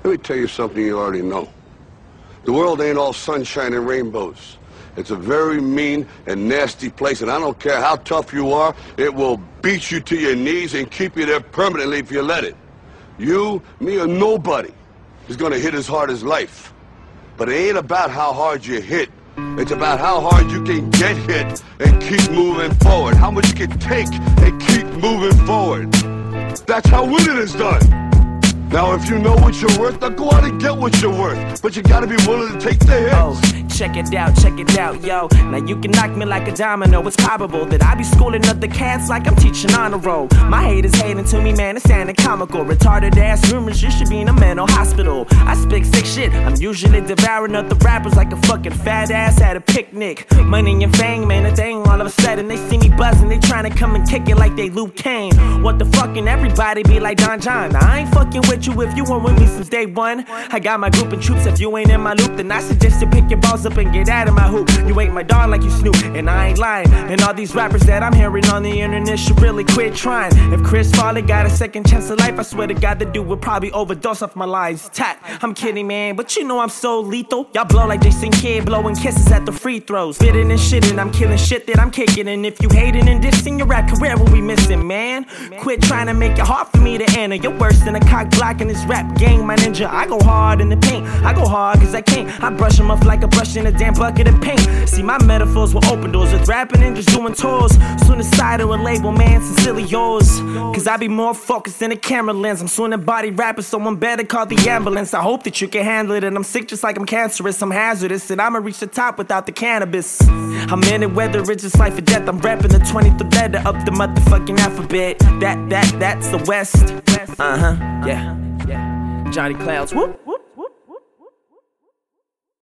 Let me tell you something you already know. The world ain't all sunshine and rainbows. It's a very mean and nasty place, and I don't care how tough you are, it will beat you to your knees and keep you there permanently if you let it. You, me, or nobody is gonna hit as hard as life. But it ain't about how hard you hit. It's about how hard you can get hit and keep moving forward. How much you can take and keep moving forward. That's how winning is done. Now, if you know what you're worth, now go out and get what you're worth. But you gotta be willing to take the hits. Oh, check it out, yo. Now you can knock me like a domino. It's probable that I be schooling up the cats like I'm teaching on a roll. My haters hating to me, man, it's sounding comical. Retarded ass rumors, you should be in a mental hospital. I speak sick shit, I'm usually devouring other rappers like a fucking fat ass at a picnic. Money and fame, man, a thing. All of a sudden they see me buzzing, they trying to come and kick it like they Luke Kane. What the fucking everybody be like Don John. Now, I ain't fucking with you if you weren't with me since day one. I got my group and troops. If you ain't in my loop, then I suggest you pick your balls up and get out of my hoop. You ain't my dog like you Snoop, and I ain't lying. And all these rappers that I'm hearing on the internet should really quit trying. If Chris Farley got a second chance of life, I swear to God the dude would probably overdose off my lines. Tat, I'm kidding, man, but you know I'm so lethal. Y'all blow like Jason Kidd, blowing kisses at the free throws. Spitting and shitting, I'm killing shit that I'm kicking. And if you hating and dissing, your rap career will be missing, man. Quit trying to make it hard for me to enter. You're worse than a cock block in this rap game, my ninja. I go hard in the paint, I go hard cause I can't. I brush them off like a brush in a damn bucket of paint. See, my metaphors will open doors with rapping and just doing tours. Soon as side of a label, man, sincerely yours. Cause I be more focused than a camera lens. I'm soon a body rapper, someone better call the ambulance. I hope that you can handle it, and I'm sick just like I'm cancerous. I'm hazardous, and I'ma reach the top without the cannabis. I'm in it whether it's just life or death. I'm repping the 20th letter up the motherfucking alphabet. That's the West. Yeah. Johnny Clouds, whoop, whoop.